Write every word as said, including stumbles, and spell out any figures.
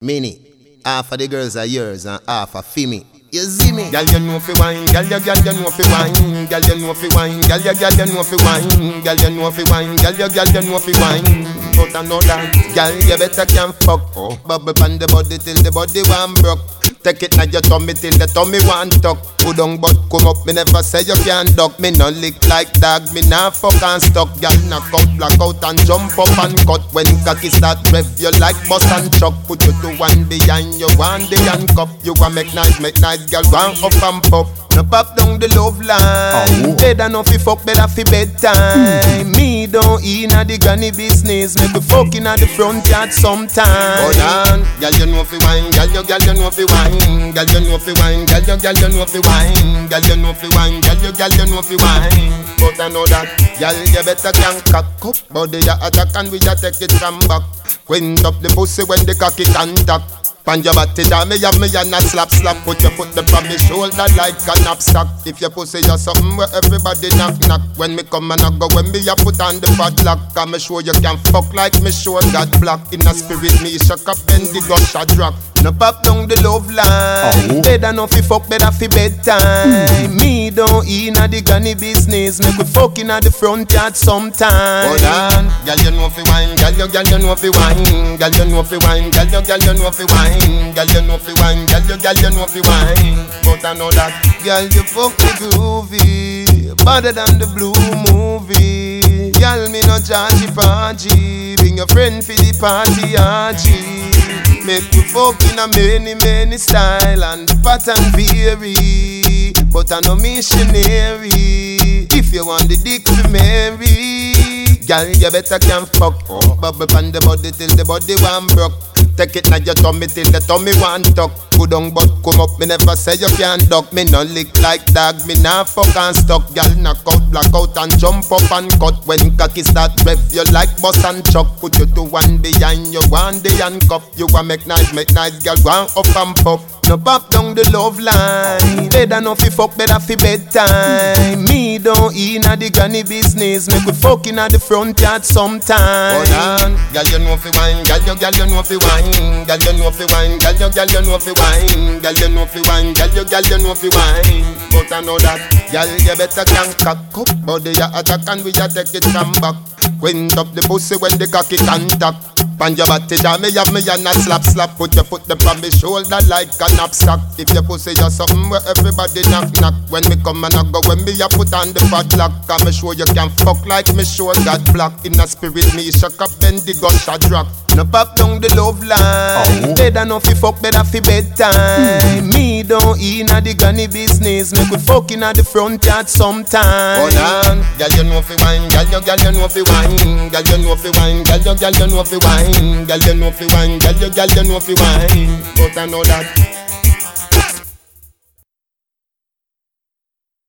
Mini, half of the girls are yours and half are for me. You see me? Girl, you know fi wine, girl, you girl, you know fi wine, girl, you know fi wine, girl, you girl, you know fi wine, girl, you know fi wine, girl, you girl, you know fi wine. But I know that, girl, you better can fuck. Oh, bubble on the body till the body one broke. Take it now your tummy till the tummy one tuck. Put down but come up, me never say you can't duck. Me no lick like dog, me nah fuck and stuck. Girl knock out, black out and jump up and cut. When cocky start rev, you like bust and chuck. Put you to one behind you, one the handcuff. You want make nice, make nice, girl, one up and pop. No pop down the love line. Oh. Better no fi fuck, better fi bedtime. Mm. Me don't inna the granny business. Make we fuck inna the front yard sometime. Hold on, girl you know fi wine, girl you girl you know fi wine, girl you know fi wine, girl you girl you know fi wine, girl you know fi wine, girl you girl you know fi wine. But I know that, girl you better can cock up. Body ya attack and we ya take it from back. Wind up the pussy when the cocky contact. Pan your body down, me have me and a slap slap. Put your foot up on me shoulder like a knapsack. If your pussy is something where everybody knock knock. When me come and I go, when me a put on the padlock. Can me show you can fuck like me show God black. In a spirit me shock up and the gush a drop. No pop down the love line. Oh. Better no fi fuck, better fi bedtime. Mm. Me don't inna the granny business. Make we fuck inna the front yard sometime. Hold on, girl you know fi wine, girl you girl you know fi wine, girl you know fi wine, girl you girl you know fi wine. Girl, you know fi wine, girl, you girl, you know fi wine. But I know that, girl, you fuck me groovy, better than the blue movie. Girl, me no charge party, bring your friend for the party, R G. Make we fuck in a many, many style and pattern vary. But I no missionary. If you want the dick to marry, girl, you better can fuck. Oh. Bubble on the body till the body one broke. Take it now your tummy till the tummy one tuck. Put down but come up, me never say you can't duck. Me no lick like dog, me nah fuck and stuck. Girl knock out, black out and jump up and cut. When cocky start rev, you like bust and chuck. Put you to one behind you, one the handcuff. You want make nice, make nice, girl, one up and pop. No pop down the love line. Better no fi fuck, better fi bedtime. Me don't inna the granny business. Make we fuck inna the front yard sometime. Hold on, girl you know fi wine, girl you girl you know fi wine, girl you know fi wine, girl you girl you know fi wine, girl you know fi wine, girl you girl you know fi wine. But I know that, girl you better can cock up. Body ya attack and we ya take it from back. Wind up the pussy when the cocky contact. Pan your body down, me have me and a slap slap. Put your foot up on me shoulder like a knapsack. If your pussy is something where everybody knock knock. When me come and I go, when me a put on the padlock. Can me show you can fuck like me show God black. In a spirit me shock up then the gush a drop. No pop down the love line. Oh. Better no fi fuck, better fi bedtime. Mm. Me don't inna the granny business. Make we fuck inna the front yard sometime. Hold on, girl you know fi wine, girl you girl you know fi wine, girl you know fi wine, girl you girl you know fi wine, girl you know fi wine, girl you girl you know fi wine. But I know that,